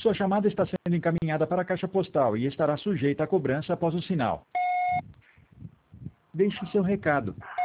Sua chamada está sendo encaminhada para a caixa postal e estará sujeita a cobrança após o sinal. Deixe seu recado.